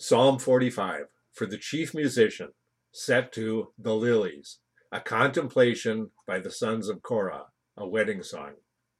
Psalm 45, for the chief musician, set to The Lilies, a contemplation by the sons of Korah, a wedding song.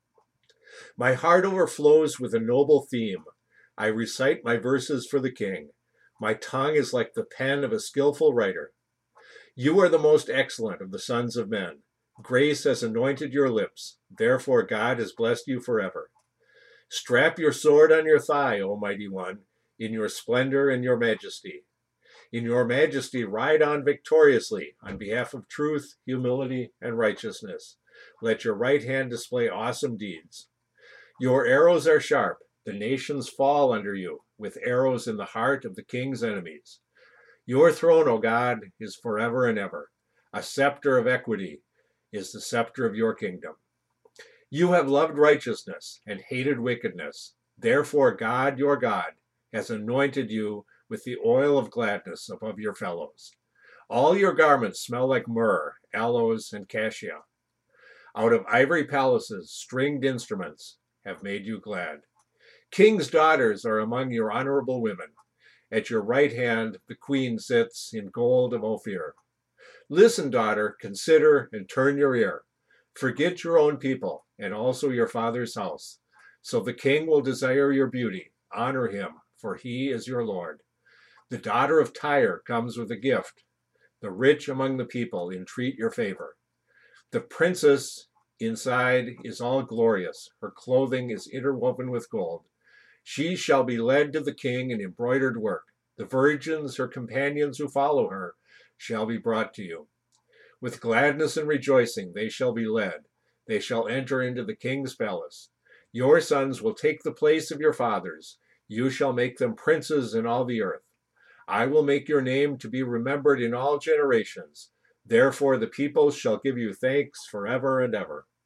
My heart overflows with a noble theme. I recite my verses for the king. My tongue is like the pen of a skillful writer. You are the most excellent of the sons of men. Grace has anointed your lips. Therefore God has blessed you forever. Strap your sword on your thigh, O mighty one, in your splendor and your majesty. In your majesty, ride on victoriously on behalf of truth, humility, and righteousness. Let your right hand display awesome deeds. Your arrows are sharp. The nations fall under you, with arrows in the heart of the king's enemies. Your throne, O God, is forever and ever. A scepter of equity is the scepter of your kingdom. You have loved righteousness and hated wickedness. Therefore, God, your God, has anointed you with the oil of gladness above your fellows. All your garments smell like myrrh, aloes, and cassia. Out of ivory palaces, stringed instruments have made you glad. King's daughters are among your honorable women. At your right hand, the queen sits in gold of Ophir. Listen, daughter, consider and turn your ear. Forget your own people and also your father's house. So the king will desire your beauty. Honor him, for he is your Lord. The daughter of Tyre comes with a gift. The rich among the people entreat your favor. The princess inside is all glorious. Her clothing is interwoven with gold. She shall be led to the king in embroidered work. The virgins, her companions who follow her, shall be brought to you. With gladness and rejoicing they shall be led. They shall enter into the king's palace. Your sons will take the place of your fathers. You shall make them princes in all the earth. I will make your name to be remembered in all generations. Therefore the peoples shall give you thanks forever and ever.